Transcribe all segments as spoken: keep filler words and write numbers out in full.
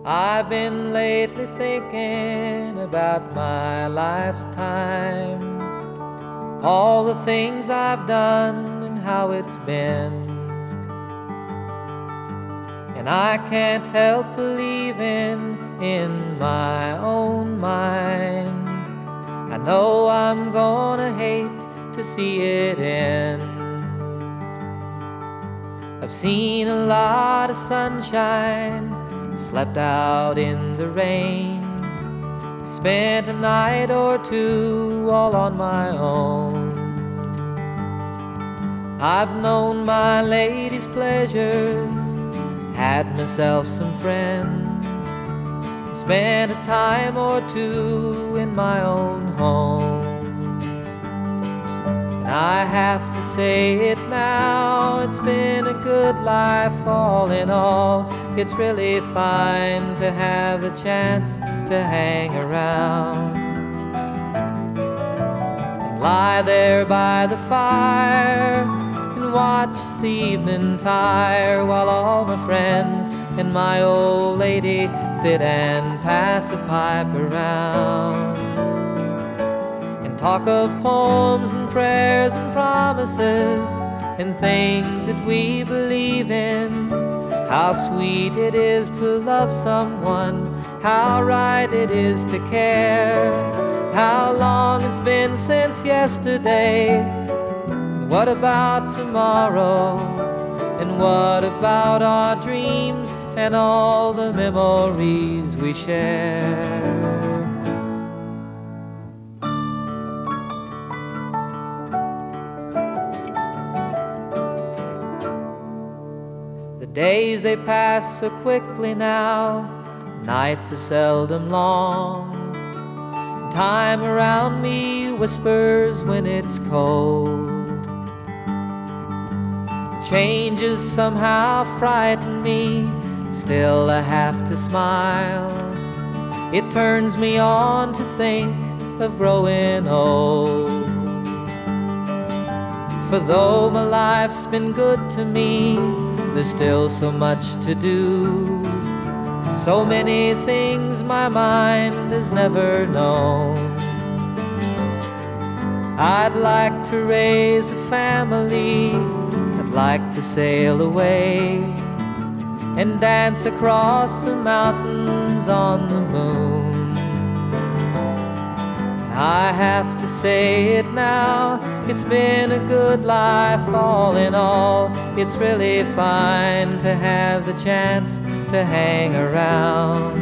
I've been lately thinking about my life's time, all the things I've done and how it's been. And I can't help believing in my own mind. I know I'm gonna hate to see it end. I've seen a lot of sunshine, slept out in the rain, spent a night or two all on my own. I've known my lady's pleasures, had myself some friends, spent a time or two in my own home. And I have to say it now, it's been a good life all in all. It's really fine to have the chance to hang around and lie there by the fire and watch the evening tire while all my friends and my old lady sit and pass a pipe around and talk of poems and prayers and promises and things that we believe in. How sweet it is to love someone, how right it is to care, how long it's been since yesterday. What about tomorrow? And what about our dreams and all the memories we share? The days they pass so quickly now, nights are seldom long. Time around me whispers when it's cold. Changes somehow frighten me, still I have to smile. It turns me on to think of growing old. For though my life's been good to me, there's still so much to do, so many things my mind has never known. I'd like to raise a family, I'd like to sail away and dance across the mountains on the moon. I have to say it now, it's been a good life all in all. It's really fine to have the chance to hang around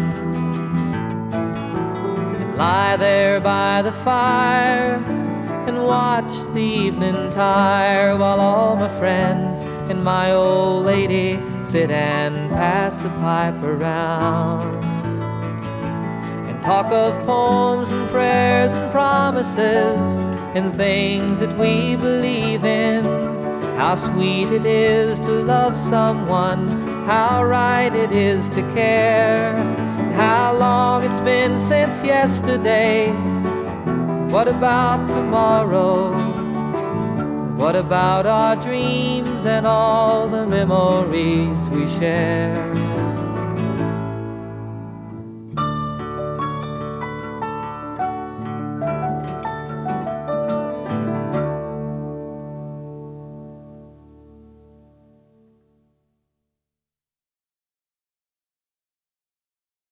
and lie there by the fire and watch the evening tire while all my friends and my old lady sit and pass the pipe around and talk of poems and prayers and promises and things that we believe in. How sweet it is to love someone, how right it is to care, and how long it's been since yesterday. What about tomorrow? What about our dreams and all the memories we share?